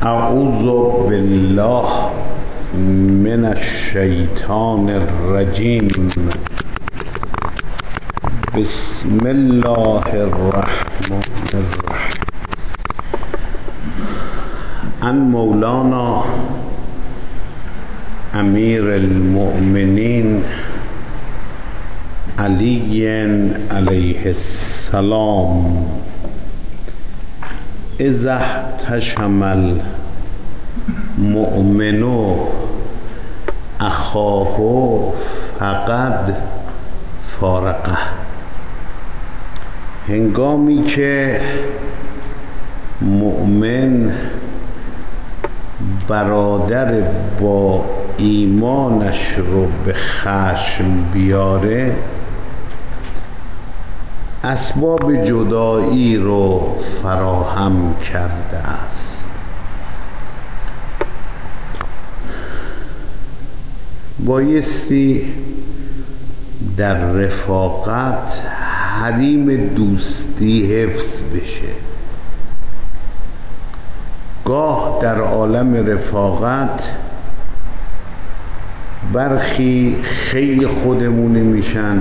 اعوذ بالله من الشیطان الرجیم. بسم الله الرحمن الرحیم. عن مولانا امیر المؤمنین علی علیه السلام اذا احتشم المؤمن اخاه فقد فارقه. هنگامی که مؤمن برادر با ایمانش رو به خشم بیاره، اسباب جدایی رو فراهم کرده است. بایستی در رفاقت حریم دوستی حفظ بشه. گاه در عالم رفاقت برخی خیلی خودمونی میشن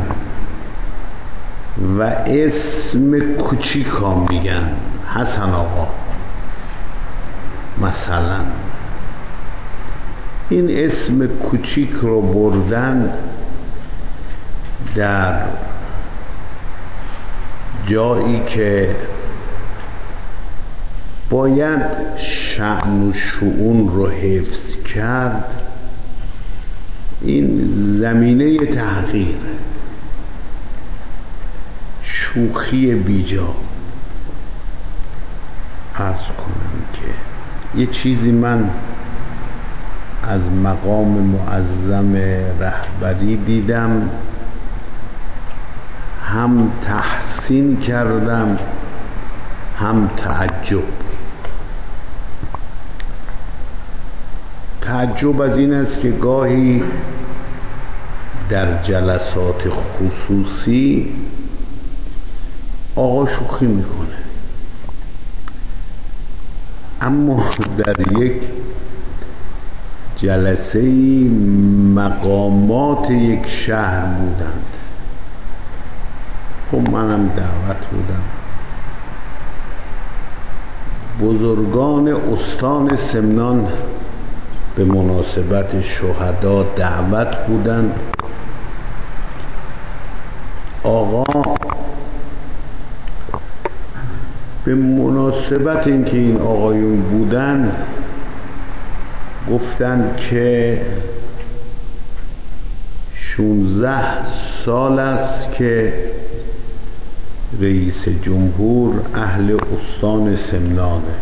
و اسم کوچیکا میگن. حسن آقا مثلا، این اسم کوچیک رو بردن در جایی که باید شأن و شؤون رو حفظ کرد، این زمینه تحقیر، شوخی بیجا. عرض کنم که یه چیزی من از مقام معظم رهبری دیدم، هم تحسین کردم هم تعجب از این است که گاهی در جلسات خصوصی آقا شوخی میکنه، اما در یک جلسه مقامات یک شهر بودند. خب منم دعوت بودم، بزرگان استان سمنان به مناسبت شهدا دعوت بودند. آقا به مناسبت اینکه این آقایون بودن گفتند که 16 سال است که رئیس جمهور اهل استان سمنانه،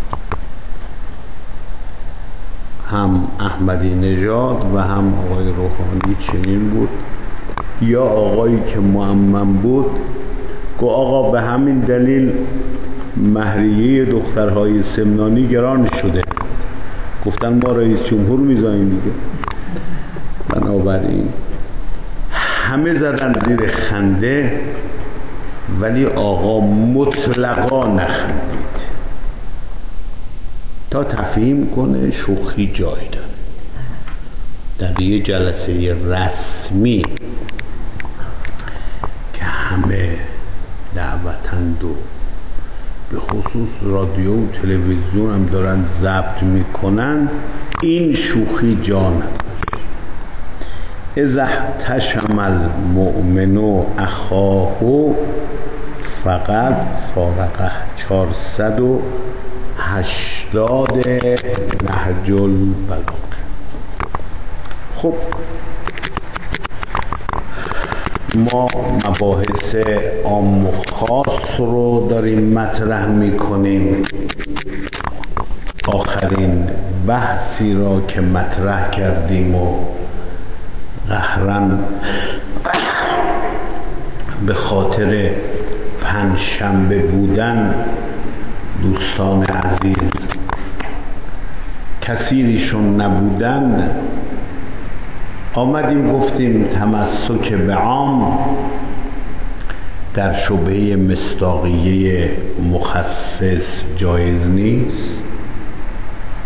هم احمدی نژاد و هم آقای روحانی چنین بود. یا آقایی که معمم بود گفت آقا به همین دلیل مهریه دخترهای سمنانی گران شده. گفتن ما رئیس جمهور میذاریم دیگه. بنابراین همه زدن زیر خنده، ولی آقا مطلقا نخندید تا تفهیم کنه شوخی جای داره. در یه جلسه رسمی که همه دعوتند و به خصوص رادیو و تلویزیون هم دارن ضبط میکنن، این شوخی جا نداشت. اذا احتشم المؤمن اخاه فقد فارقه. 480 نهج البلاغه. خب ما مباحث عام و خاص رو داریم مطرح میکنیم. آخرین بحثی را که مطرح کردیم و قهرن به خاطر پنجشنبه بودن دوستان عزیز کثیریشون نبودند، آمدیم گفتیم تمسک به عام در شبهه مصداقیه مخصص جایز نیست.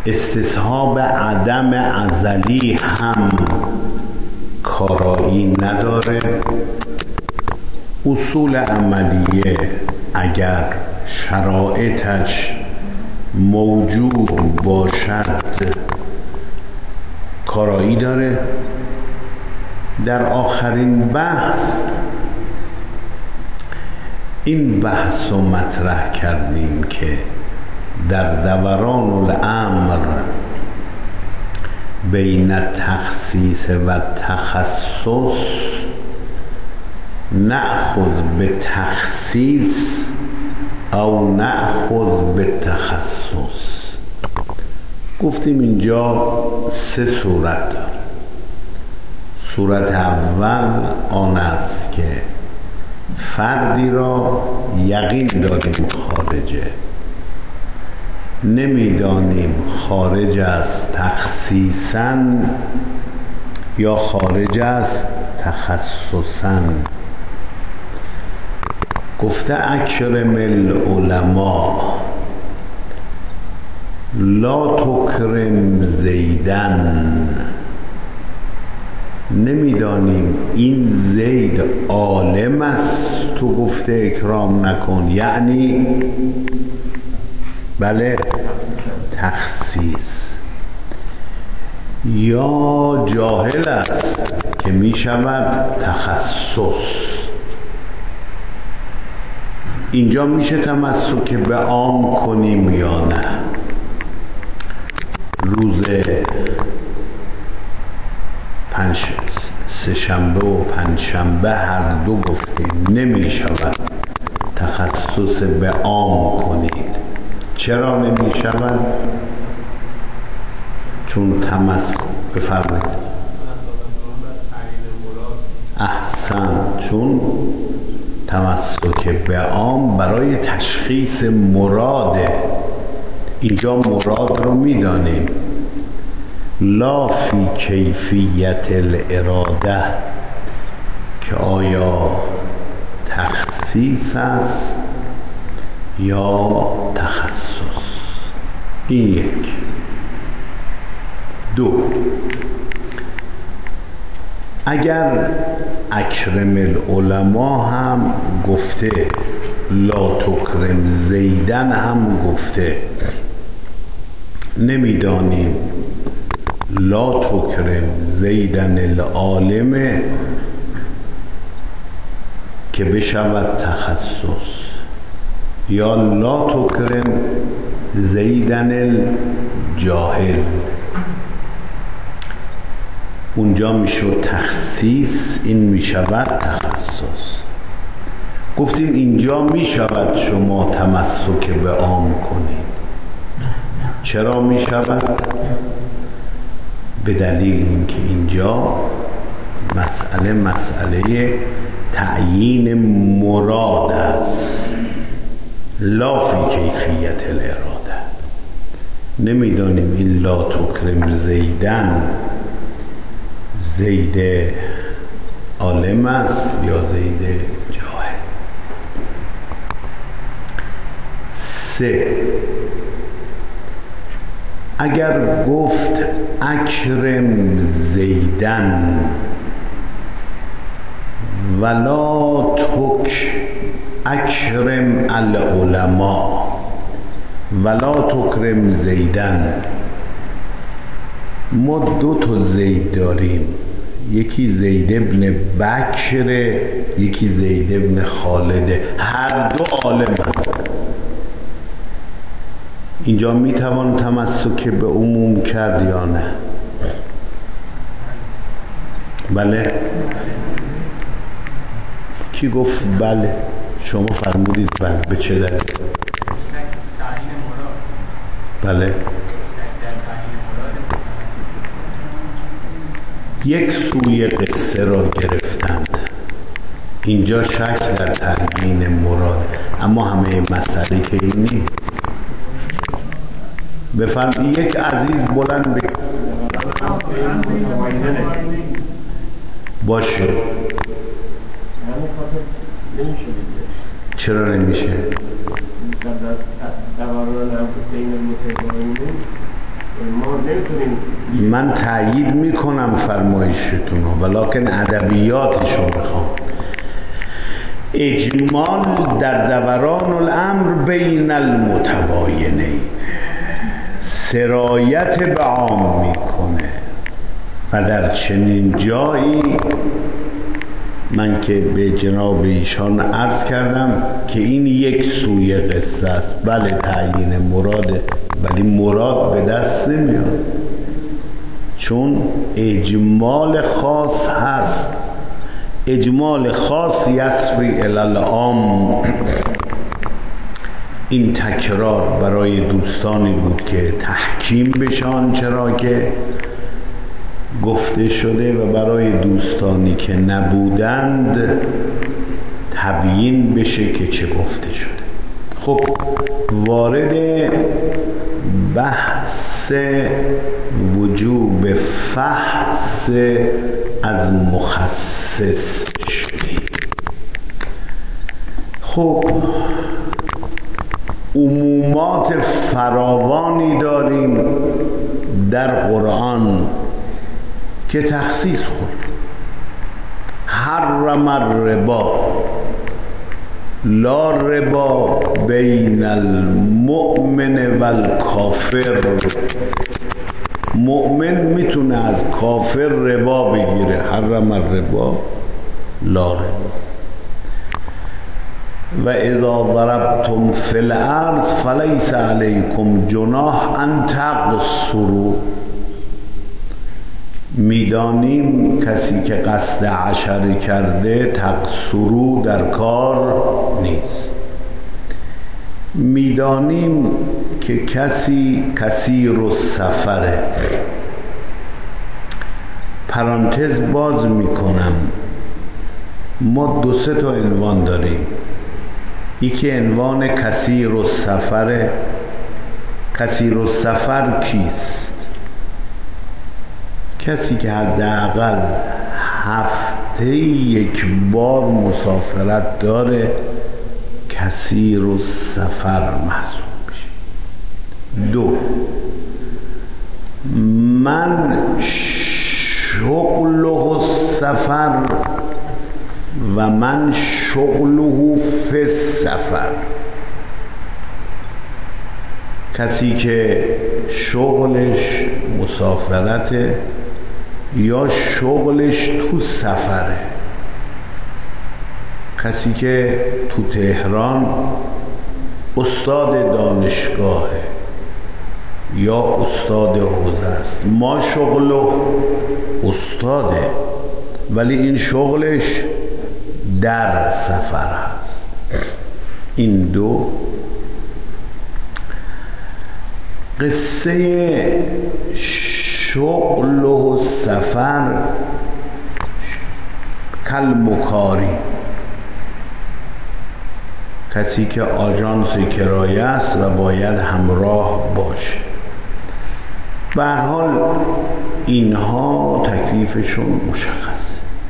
استصحاب عدم ازلی هم کارایی نداره. اصول عملیه اگر شرایطش موجود باشد کارایی داره. در آخرین بحث این بحث رو مطرح کردیم که در دوران الامر بین تخصیص و تخصص نأخذ به تخصیص او نأخذ به تخصص. گفتیم اینجا سه صورت داره. صورت اول آن است که فردی را یقین داریم خارجه، نمیدانیم خارج از تخصیصاً یا خارج از تخصصاً. گفته اکرم العلماء لا تکرم زیدن. نمیدانیم این زید عالم است تو گفته اکرام نکن، یعنی بله تخصیص، یا جاهل است که می شود تخصص. اینجا میشه تمسک به عام کنیم یا نه؟ روز سه‌شنبه و پنجشنبه هر دو گفتیم نمی شود تخصص به عام کنید. چرا نمی شود؟ چون بفرمایید. احسن. چون تمسک به عام برای تشخیص مراده. اینجا مراد رو میدانیم. لا فی کیفیت الاراده که آیا تخصیص است یا تخصص. این یک. دو، اگر اکرم العلماء هم گفته لا تکرم زیدن هم گفته، نمیدانیم لا تکرم زیدن العالم که بشود تخصص، یا لا تکرم زیدن الجاهل، اونجا میشود تخصیص، این میشود تخصص. گفتیم اینجا میشود شما تمسک به عام کنید. چرا میشود؟ به دلیل اینکه اینجا مسئله تعیین مراد است، لا فی کیفیت الاراده. نمیدانیم این لا تکرم زیدن زید عالم است یا زید جاهل. 3، اگر گفت اکرم زیدن ولا تک اکرم العلماء ولا تکرم زیدن، ما دو تا زید داریم، یکی زید ابن بکر، یکی زید ابن خالده، هر دو عالم هست. اینجا میتوان تمسک به عموم کرد یا نه؟ بله. کی گفت بله؟ شما فرمودید بله. به چه دلیل؟ بله. یک سوی قصه را گرفتند، اینجا شک در تعیین مراد، اما همه مسئله که این نیست. بفرمایید. یک عزیز بلند بگید. باشه. چرا نمیشه؟ من تأیید میکنم فرمایشتون رو، ولکن ادبیاتشو میخوام. اجمال در دوران الامر بین المتباینین، سرایت به عام میکنه و در چنین جایی من که به جناب ایشان عرض کردم که این یک سوی قصه است، بله تعیین مراده، ولی مراد به دست نمیاد، چون اجمال خاص هست. اجمال خاص یسری الی العام. این تکرار برای دوستانی بود که تحکیم بشن چرا که گفته شده، و برای دوستانی که نبودند تبیین بشه که چه گفته شده. خب وارد بحث وجوب فحص از مخصص شدیم. خب عمومات فراوانی داریم در قرآن که تخصیص خورد. حرم الربا، لا ربا بین المؤمن و الکافر. مؤمن میتونه از کافر ربا بگیره، حرم الربا لا ربا. و اذا ضربتم فی الارض فلیس علیکم جناح ان تقصروا. میدانیم کسی که قصد عشره کرده تقصروا در کار نیست. میدانیم که کسی کثیر السفره. پرانتز باز میکنم، ما 2-3 تا عنوان داریم. یکی عنوان کثیر السفره. کثیر السفر کیست؟ کسی که حداقل هفته یک بار مسافرت داره کثیر السفر محسوب میشه. 2 من شغله السفر و من شغله فی السفر. کسی که شغلش مسافرته یا شغلش تو سفره. کسی که تو تهران استاد دانشگاهه یا استاد حوزه است. ما شغل استاده، ولی این شغلش در سفر هست. این 2 قصه شغل و سفر کلمکاری. کسی که آژانس کرایه است و باید همراه باشه. به هر حال اینها تکلیفشون مشخصه.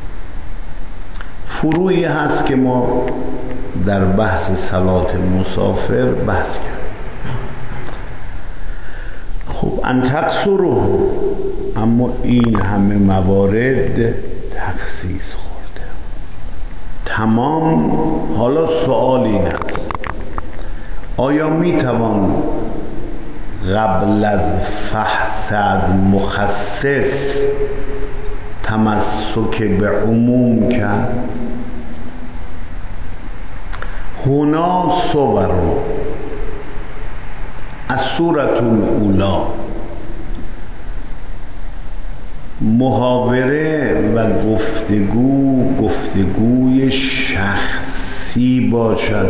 فروعی هست که ما در بحث صلات مسافر بحث کردیم. خب انتقصروا، اما این همه موارد تخصیص خورده. تمام. حالا سوال این است، آیا میتوان قبل از فحص از مخصص تمسک به عموم کرد؟ هنا صور از سورة الاولی. محاوره و گفتگوی شخصی باشد.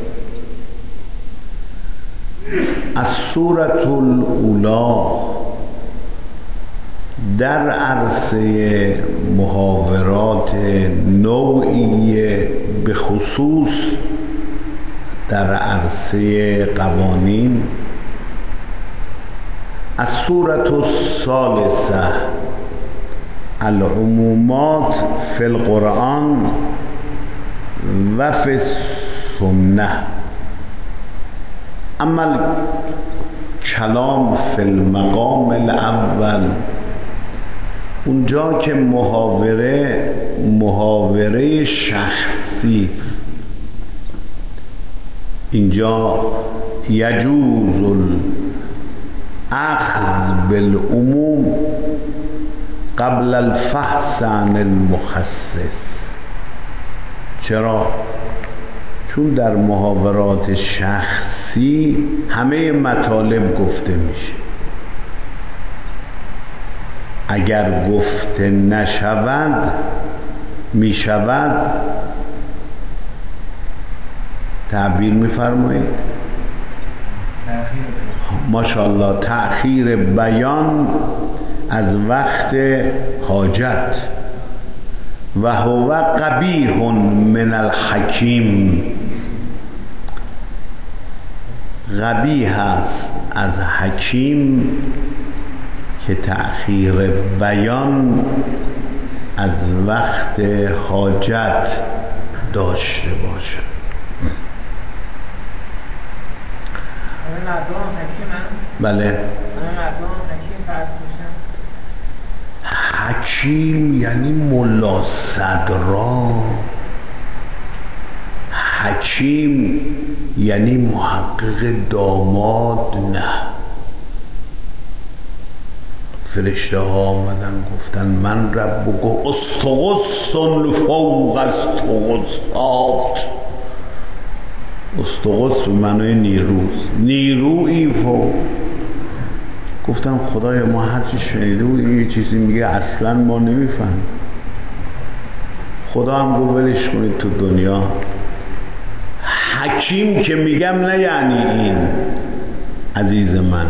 از سورة الاولی در عرصه محاورات نوعیه، به خصوص در عرصه قوانین. از سورة الثالثه العمومات فی القرآن و فی السنه. اما کلام فی المقام الاول، اونجا که محاوره شخصی است. اینجا یجوز الاخذ بالعموم قبل الفحص عن المخصص. چرا؟ چون در محاورات شخصی همه مطالب گفته میشه. اگر گفته نشود میشود، تعبیر میفرمایید ماشاءالله، تأخیر بیان از وقت حاجت. و هو قبیح من الحکیم، قبیح است از حکیم که تأخیر بیان از وقت حاجت داشته باشد. بله، حکیم یعنی ملا صدرا، حکیم یعنی محقق داماد نه. فرشته ها آمدن گفتن من ربک استغث فوق استغثات. استغث به معنای نیروست، نیرویی فوق. گفتن خدایا ما هرچی شنیده بودیم یه چیزی میگه اصلا ما نمیفهم. خدا هم گفت ولش کنید تو دنیا. حکیم که میگم نه یعنی این عزیز من،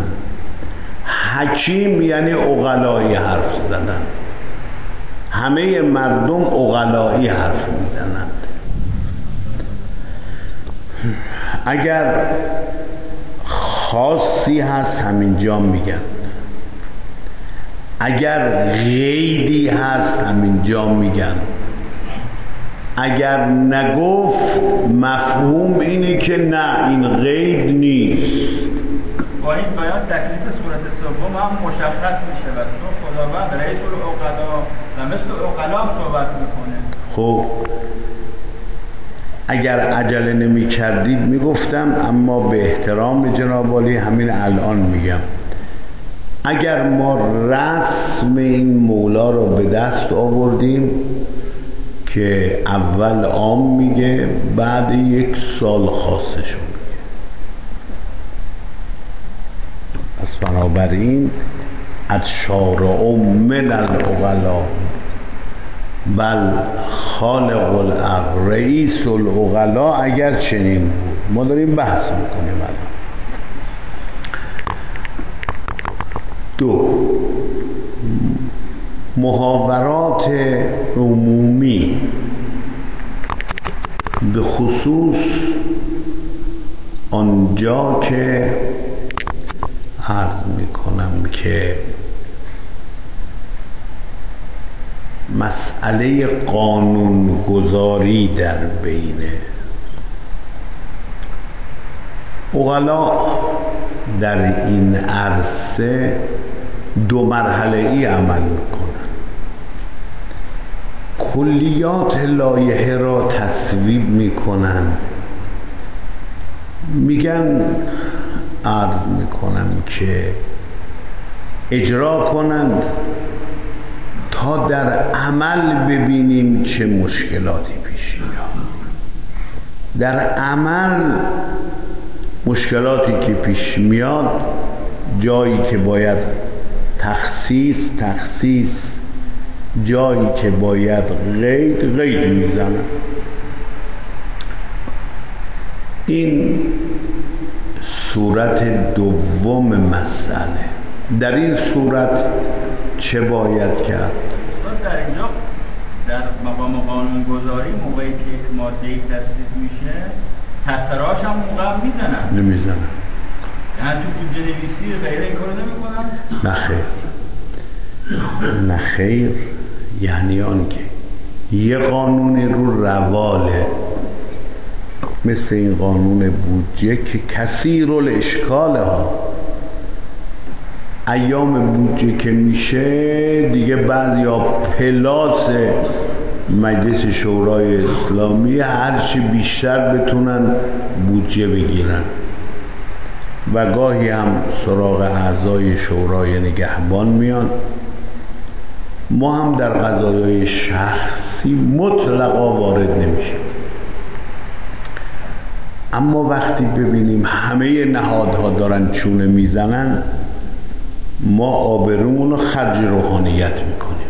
حکیم یعنی عقلایی حرف زدن. همه مردم عقلایی حرف میزنند. اگر خاصی هست همینجا میگن، اگر غیبی هست همینجا میگن. اگر نگفت مفهوم اینه که نه این غیب نیست. با این بیان تکلیف صورت سوم هم مشخص میشه و چون خداوند رئیس العقلا و مثل عقلا هم صحبت میکنه. خب اگر عجله نمی کردید میگفتم، اما به احترام جناب عالی همین الان میگم. اگر ما رسم این مولا رو به دست آوردیم که اول عام میگه بعد 1 سال خاصشو میگه، پس بنابراین از شارع من العقلا بل خالق الامر رئیس العقلا. اگر چنین بود، ما داریم بحث میکنیم الان. 2 محاورات عمومی، به خصوص آنجا که عرض میکنم که مسئله قانونگذاری در بینه. عقلا در این عرصه 2 مرحله ای عمل میکنن. کلیات لایحه را تصویب میکنن، میگن عرض میکنم که اجرا کنند تا در عمل ببینیم چه مشکلاتی پیش میاد. در عمل مشکلاتی که پیش میاد، جایی که باید تخصیص، جایی که باید قید میزنن. این صورت دوم مسئله. در این صورت چه باید کرد؟ در اینجا در مقام قانونگذاری موقعی که یک ماده‌ای تصویب میشه، تفسیرهاش هم موقع نمیزنن. یعنی تو بودجه نویسی غیره این کارو نمیکنن؟ نه خیر. یعنی آن که یه قانونی رو رواله، مثل این قانون بودجه که کثیر الاشکال ها، ایام بودجه که میشه دیگه بعضیا پلاس مجلس شورای اسلامی هرچی بیشتر بتونن بودجه بگیرن و گاهی هم سراغ اعضای شورای نگهبان میان. ما هم در قضایای شخصی مطلقا وارد نمیشیم، اما وقتی ببینیم همه نهادها دارن چونه میزنن ما آبرومون رو خرج روحانیت میکنیم.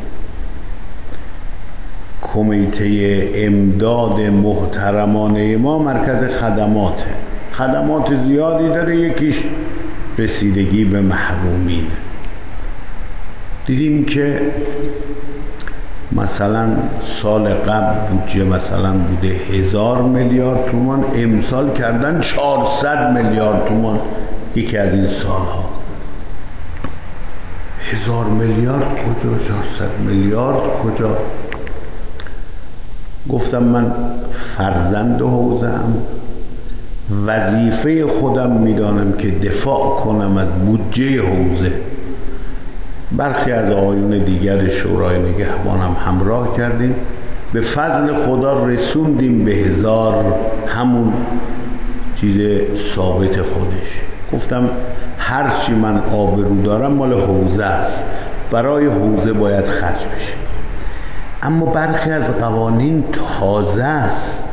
کمیته امداد محترمانه ما مرکز خدمات زیادی داره، یکیش رسیدگی به محرومین. دیدیم که مثلا سال قبل بودجه مثلا بوده 1000 میلیارد تومان، امسال کردن 400 میلیارد تومان. یکی از این سالها 1000 میلیارد کجا، 400 میلیارد کجا؟ گفتم من فرزند حوزه‌ام، وظیفه خودم میدانم که دفاع کنم از بودجه حوزه. برخی از آقایون دیگر شورای نگهبانم همراه کردیم، به فضل خدا رسوندیم به 1000 همون چیز ثابت خودش. گفتم هرچی من آبرو دارم مال حوزه است، برای حوزه باید خرج بشه. اما برخی از قوانین تازه است،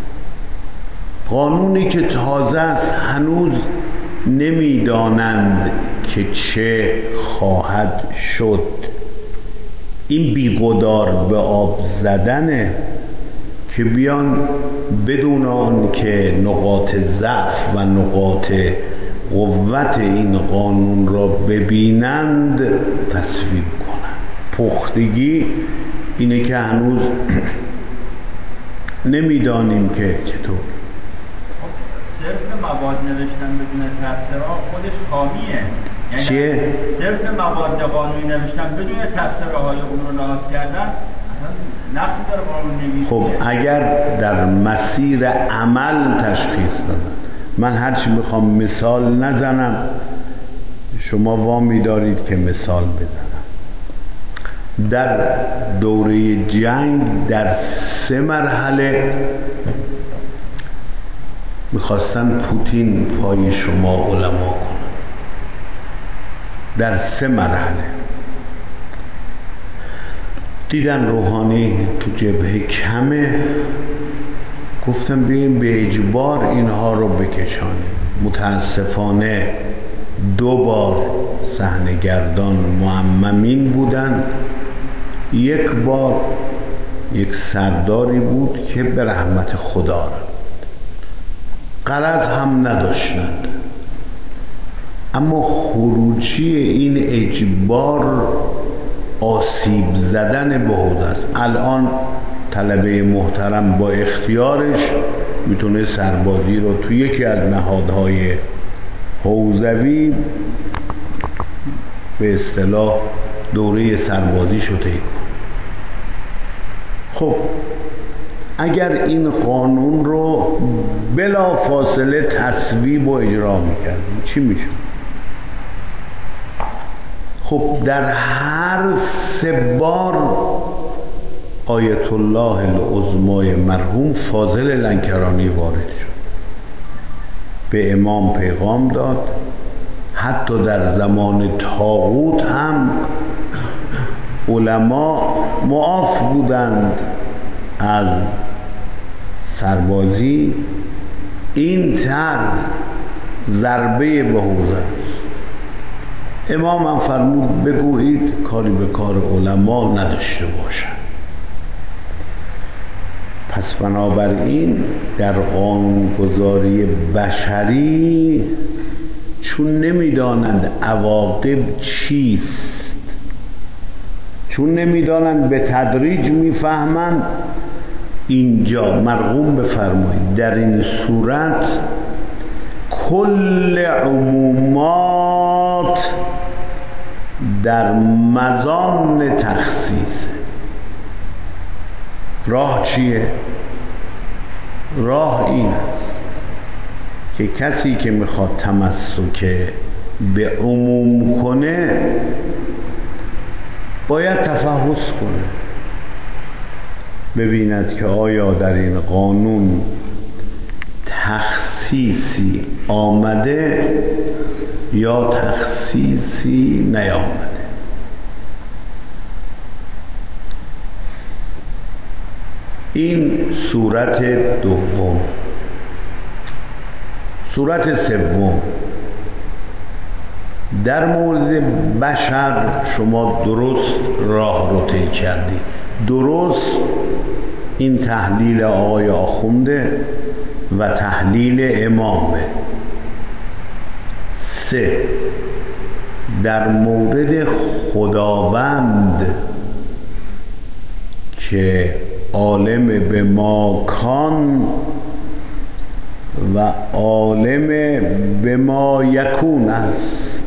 قانونی که تازه است هنوز نمیدانند که چه خواهد شد. این بیگدار به آب زدنه که بیان بدون آن که نقاط ضعف و نقاط قوت این قانون را ببینند تصویب کنند. پختگی اینه که هنوز نمیدانیم که چطور. صرف مواد نوشتن بدون تفسیرها خودش خامیه. یعنی چیه؟ صرف مواد قانونی نوشتن بدون تفسیرهای اون رو لحاظ کردن اصلا نقصی داره قانون نویسی. خب اگر در مسیر عمل تشخیص دادن، من هرچی میخوام مثال نزنم، شما وامی دارید که مثال بزنم. در دوره جنگ در 3 مرحله میخواستن پوتین پای شما علما کنن. در 3 مرحله دیدن روحانی تو جبهه کمه، گفتم بیاییم به اجبار اینها رو بکشانیم. متاسفانه 2 بار صحنه‌گردان معممین بودن. 1 بار یک سرداری بود که به رحمت خدا غرض هم نداشتند، اما خروجی این اجبار آسیب زدن به حوزه است. الان طلبه محترم با اختیارش میتونه سربازی رو توی یکی از نهادهای حوزوی به اصطلاح دوره سربازی شده کنه. خب اگر این قانون رو بلا فاصله تصویب و اجرا میکردیم چی میشه؟ خب در هر 3 بار آیت الله العظمای مرحوم فاضل لنکرانی وارد شد، به امام پیغام داد. حتی در زمان طاغوت هم علما معاف بودند از سربازی. این ضربه به حوزه است. امام هم فرمود بگویید کاری به کار علما نداشته باشند. پس بنابراین در قانونگذاری بشری چون نمیدانند عواقب چیست، چون نمیدانند به تدریج میفهمند، اینجا مرغوم بفرمایید در این صورت کل عمومات در مزان تخصیص. راه چیه؟ راه این است که کسی که میخواد تمسک به عموم کنه باید تفحص کنه، ببیند که آیا در این قانون تخصیصی آمده یا تخصیصی نیامده. این صورت دوم. صورت سوم، در مورد بشر شما درست راه رو طی کردید، درست این تحلیل آقای آخونده و تحلیل امامه. 3 در مورد خداوند که عالم به ما کان و عالم به ما یکون است.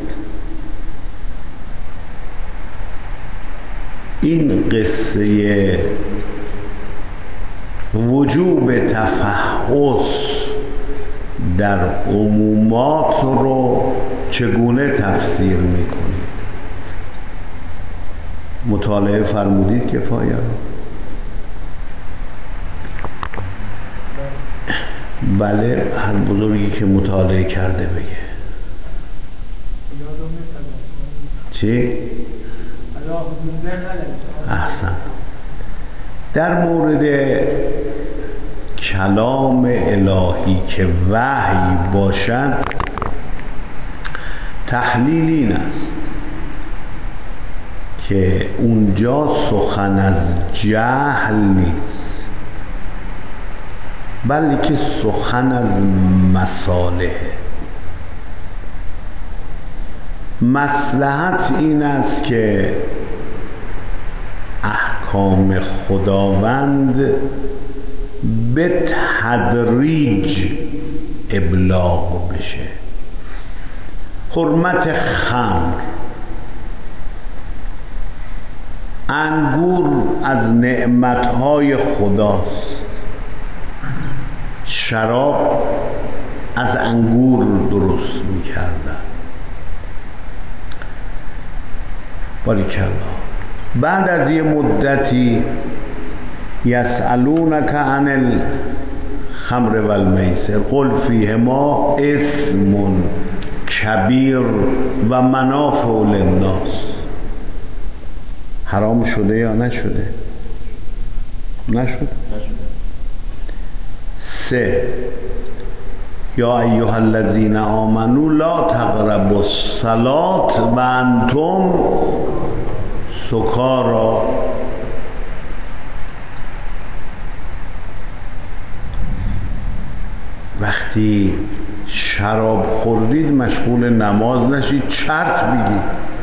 این قصه وجوب تفحص در عمومات رو چگونه تفسیر میکنید؟ مطالعه فرمودید کفایه رو؟ بله، هر بزرگی که مطالعه کرده بگه. چی؟ احسن. در مورد کلام الهی که وحی باشد تحلیل این است که اونجا سخن از جهل نیست، بلکه سخن از مصالحه. مصلحت این است که احکام خداوند به تدریج ابلاغ بشه. حرمت خمر، انگور از نعمتهای خداست، شراب از انگور درست میکردن. باریکالله. بعد از یه مدتی یسألونک عن الخمر والمیسر قل فیهما اسم کبیر و منافع للناس. حرام شده یا نشده؟ نشد. 3 یا ایها الذین آمنوا لا تقربوا الصلاة و انتم سکارا. وقتی شراب خوردید مشغول نماز نشید، چرت بگید.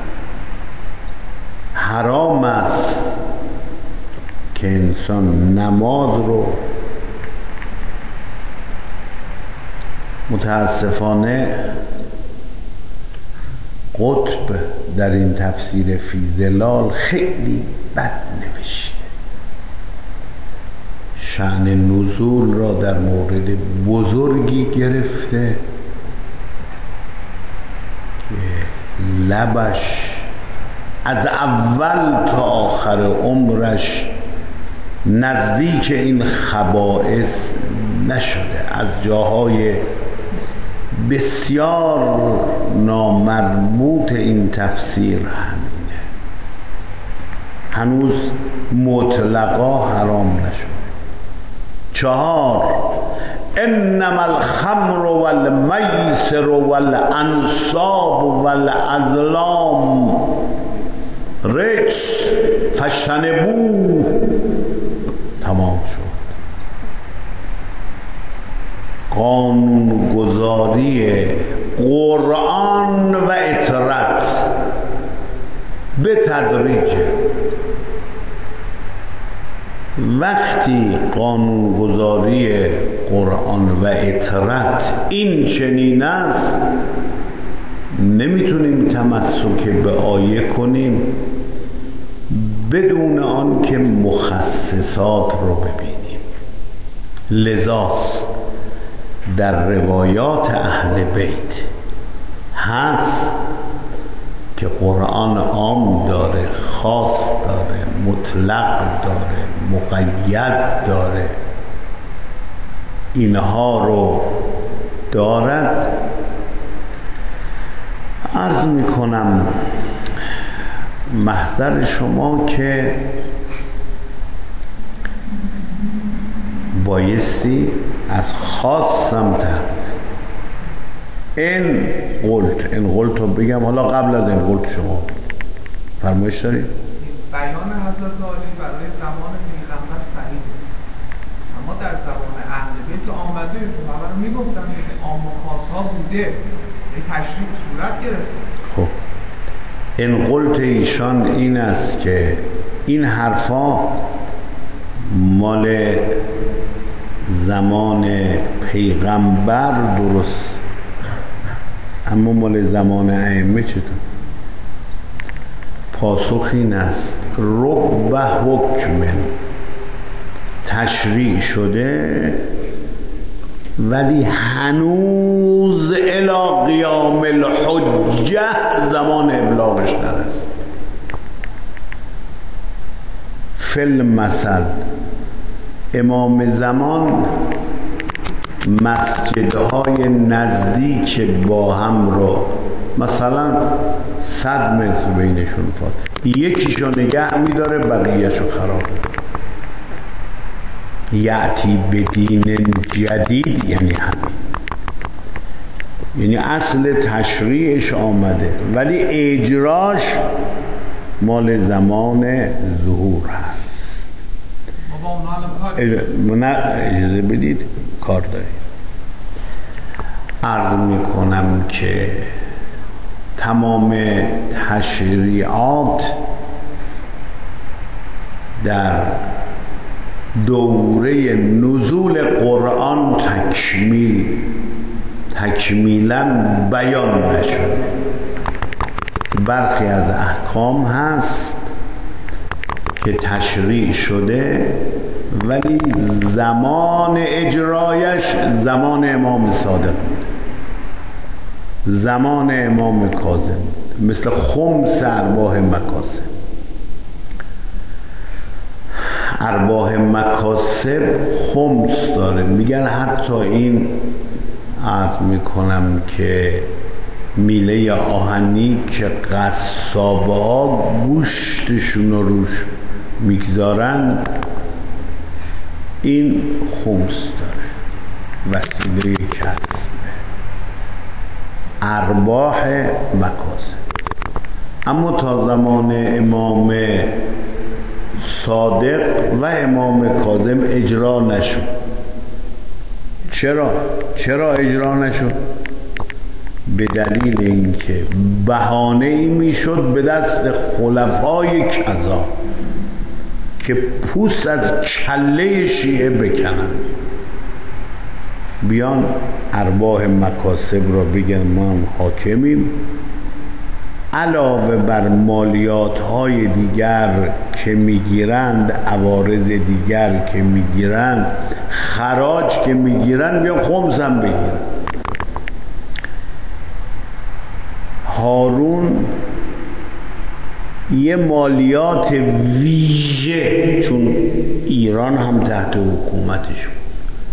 حرام است که انسان نماز رو، متاسفانه قطب در این تفسیر فی ظلال خیلی بد نوشته. شأن نزول را در مورد بزرگی گرفته که لبش از اول تا آخر عمرش نزدیک این خبائث نشده. از جاهای بسیار نامربوط این تفسیر همینه، هنوز مطلقا حرام نشده. 4 انما الخمر والمیسر والانصاب والازلام رجس فاجتنبوه. تمام شد. قانون گذاری قرآن و اطرت به تدریج. وقتی قانون گذاری قرآن و اطرت این چنین است، نمیتونیم تمسک به آیه کنیم بدون آن که مخصصات رو ببینیم. لذاست در روایات اهل بیت هست که قرآن عام داره، خاص داره، مطلق داره، مقید داره، اینها رو دارد. عرض میکنم محضر شما که بایستی از خاصم این قلت رو بگم. حالا قبل از این قلت شما فرمایش دارید؟ بیان حضرت عالی برای زمان پیغمبر صحیح، اما در زمان اهل بیت که آمده پیغمبر میگفتن که عام و خاص ها بوده، یک تشریح صورت گرفت. خب این قلت ایشان این است که این حرفا مال زمان پیغمبر درست، اما مال زمان ائمه چطور؟ پاسخ این است رب حکم تشریع شده ولی هنوز الی قیام الحجه زمان ابلاغش نرسید. فل مثل امام زمان مسجدهای نزدیک با هم رو مثلا 100 متر بینشون فاصله، یکیشو نگه میداره بقیهشو خراب. یعتی به دین جدید یعنی همین، یعنی اصل تشریعش آمده ولی اجراش مال زمان ظهور هست. نه اجازه بدید کار دارید. عرض میکنم که تمام تشریعات در دوره نزول قرآن تکمیلا بیان نشد. برخی از احکام هست که تشریع شده ولی زمان اجرایش زمان امام صادق بود، زمان امام کاظم، مثل خمس ارباح مکاسب. ارباح مکاسب خمس داره، میگن حتی این عرض میکنم که میله آهنی که قصابه ها گوشتشون رو روش میگذارن این خمس داره، وسیله کسبه. ارباح مکاسب. اما تا زمان امام صادق و امام کاظم اجرا نشد. چرا اجرا نشد؟ به دلیل اینکه بهانه ای میشد به دست خلفای کذا که پوست از کله شیعه بکنن، بیان ارباح مکاسب را بگن ما هم حاکمیم، علاوه بر مالیات های دیگر که میگیرند، عوارض دیگر که میگیرند، خراج که میگیرند، بیان خمس هم بگیرن. هارون یه مالیات ویژه، چون ایران هم تحت حکومتش بود،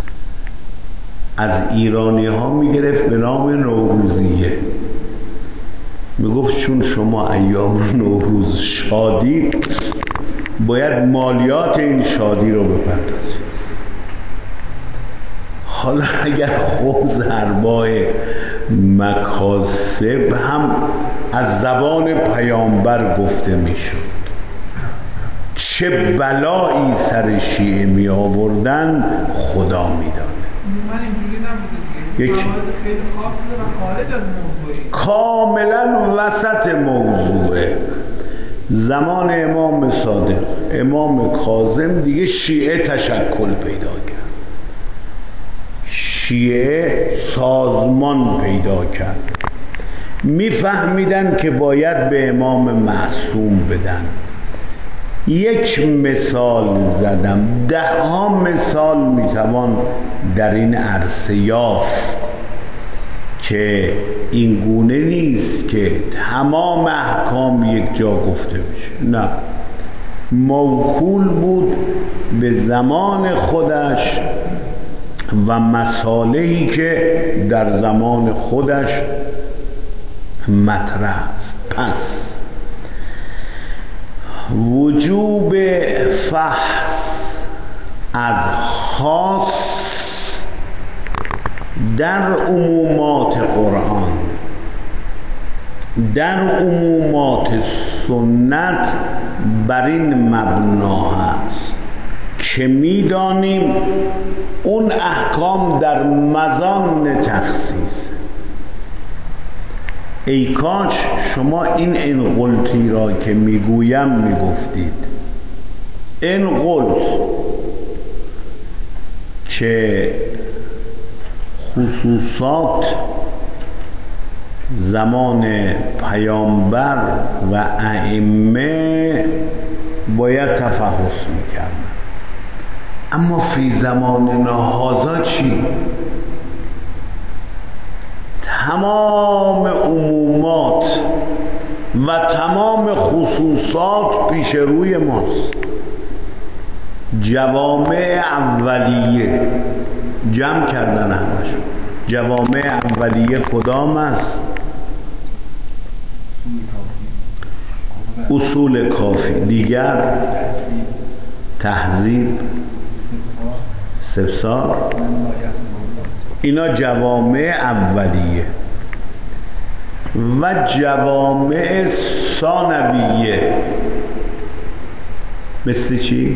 از ایرانی ها میگرفت به نام نوروزیه. میگفت چون شما ایام نوروز شادی، باید مالیات این شادی رو بپردازید. حالا اگر خمس ارباح مکاسب هم از زبان پیامبر گفته میشد، چه بلایی سر شیعه می آوردن خدا میداند. من اینجوری نبوده دیگه، خیلی خاص و خارج از موضوعی، کاملا وسط موضوعه. زمان امام صادق، امام کاظم دیگه شیعه تشکل پیدا کرد، شیعه سازمان پیدا کرد، میفهمیدن که باید به امام معصوم بدن. یک مثال زدم، 10 مثال میتوان در این عرصه یافت که این گونه نیست که تمام احکام یک جا گفته بشه، نه، موکول بود به زمان خودش و مصالحی که در زمان خودش مطرح است. پس وجوب فحص از خاص در عمومات قرآن، در عمومات سنت بر این مبنا هست که می‌دانیم اون احکام در مظان تخصیص. ای کاش شما این قلتی را که میگویم میگفتید. این قلت که خصوصات زمان پیامبر و ائمه باید تفحص میکرد، اما فی زماننا هذا چی؟ تمام عمومات و تمام خصوصات پیش روی ماست. جوامع اولیه جمع کردن همشون. جوامع اولیه کدام است؟ اصول کافی، دیگر تهذیب، استفسار، اینا جوامع اولیه. و جوامع ثانویه مثل چی؟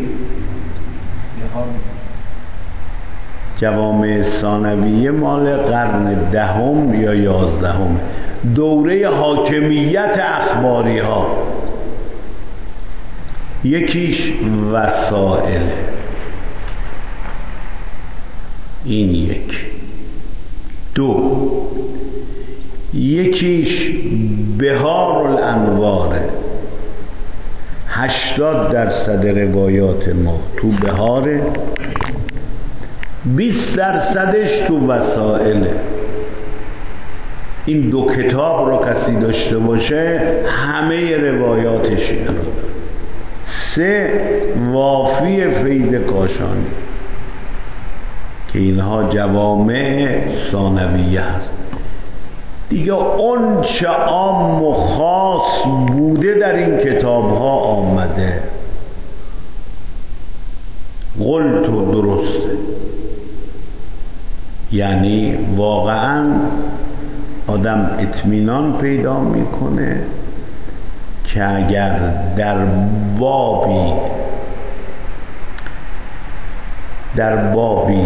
جوامع ثانویه مال قرن 10 یا 11، دوره حاکمیت اخباری ها. یکیش وسائل، این یک. دو، یکیش بهار الانواره، 80% روایات ما تو بهاره، 20%ش تو وسائله. این دو کتاب رو کسی داشته باشه همه روایاتش رو داره. 3 وافی فیض کاشانی که اینها جوامع ثانویه هست. دیگه اون چه عام و خاص بوده در این کتاب ها آمده. قلت و درسته، یعنی واقعا آدم اطمینان پیدا میکنه که اگر در بابی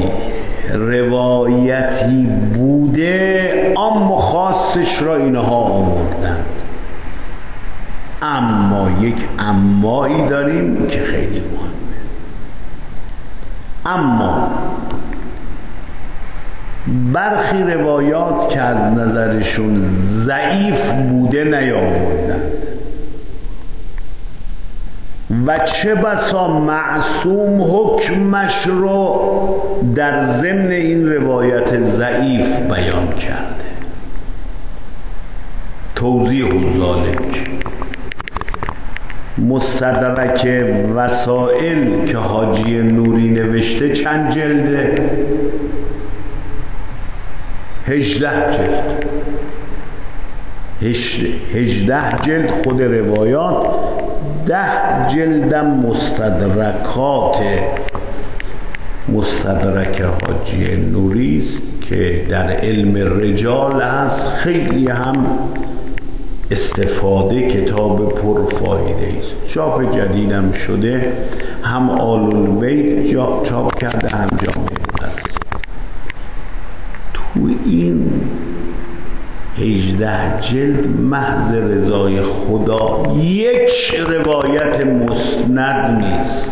روایتی بوده عام و خاصش را اینها آوردند. اما یک امایی داریم که خیلی مهمه. اما برخی روایات که از نظرشون ضعیف بوده نیاوردند و چه بسا معصوم حکمش رو در ضمن این روایت ضعیف بیان کرده. توضیح ذالک، مستدرک وسائل که حاجی نوری نوشته چند جلده؟ 18 جلد. 18 جلد خود روایات، 10 جلدم مستدرک حاجی نوری است که در علم رجال هست. خیلی هم استفاده، کتاب پرفایده است. چاپ جدیدم شده، هم آل البیت چاپ کرده هم جامعه مقدس. تو این 18 جلد محض رضای خدا یک روایت مسند نیست،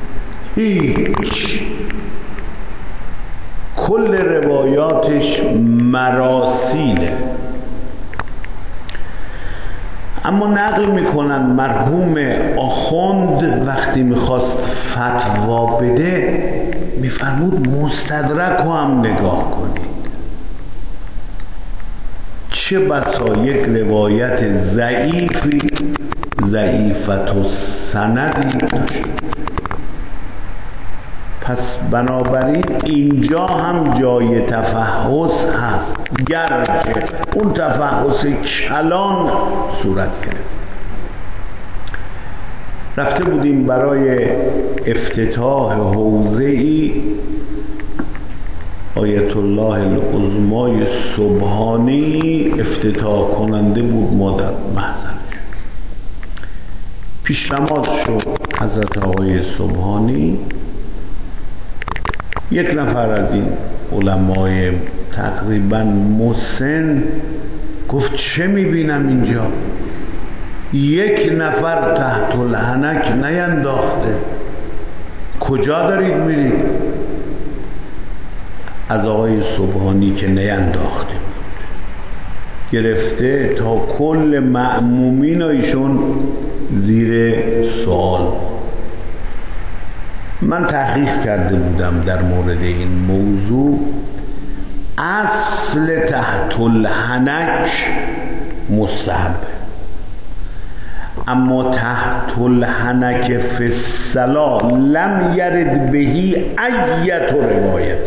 هیچ. کل روایاتش مراسیله. اما نقل میکنن مرحوم آخوند وقتی میخواست فتوا بده میفرمود مستدرک رو هم نگاه کنید. چه بسا یک روایت ضعیفی ضعیفت و سندی داشت. پس بنابراین اینجا هم جای تفحص هست، گرچه اون تفحص کلان صورت گرفت. رفته بودیم برای افتتاح حوزه‌ای آیت الله العظمای سبحانی افتتاح کننده بود، ما در محضر شد. پیش نماز شد حضرت آقای سبحانی. یک نفر از این علمای تقریبا مسن گفت چه میبینم اینجا؟ یک نفر تحت الحنک نینداخته، کجا دارید میرید؟ از آقای سبحانی که نینداخته بود گرفته تا کل مأمومین ایشون زیر سوال. من تحقیق کرده بودم در مورد این موضوع. اصل تحت الحنک مستحبه، اما تحت الحنک فی الصلاة لم یرد بهی ایت روایت.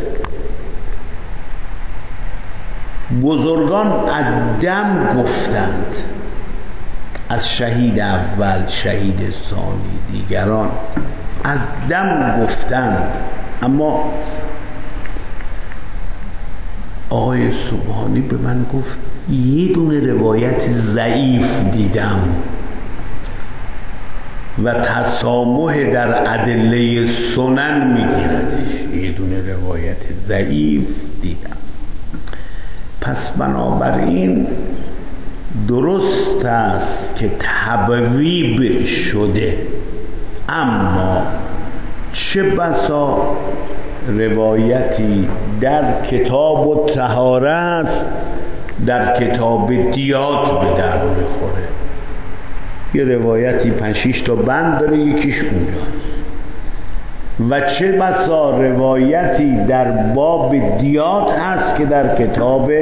بزرگان از دم گفتند، از شهید اول، شهید ثانی، دیگران از دم گفتند، اما آقای سبحانی به من گفت یه دونه روایت ضعیف دیدم و تسامح در ادله سنن میگیردش. یه دونه روایت ضعیف دیدم. پس بنابراین درست است که تبویب شده، اما چه بسا روایتی در کتاب الطهارت در کتاب دیات به در میخوره. یه روایتی 5-6 تا بند داره، یکیش اونجاست. و چه بسا روایتی در باب دیات هست که در کتاب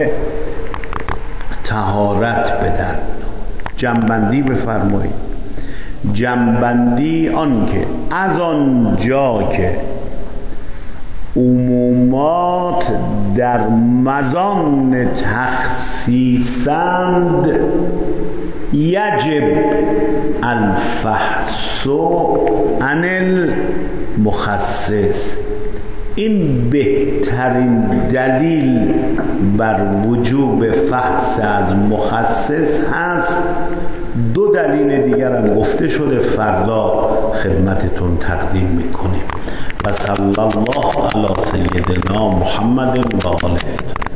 طهارت به در. جنبندی بفرمایید. جنبندی آن که از آنجا که عمومات در مزان تخصیصند یجب الفحص عن المخصص. این بهترین دلیل بر وجوب فحص از مخصص هست. دو دلیل دیگر هم گفته شده، فردا خدمتتون تقدیم میکنیم. و صلی الله علی سیدنا محمد و آله.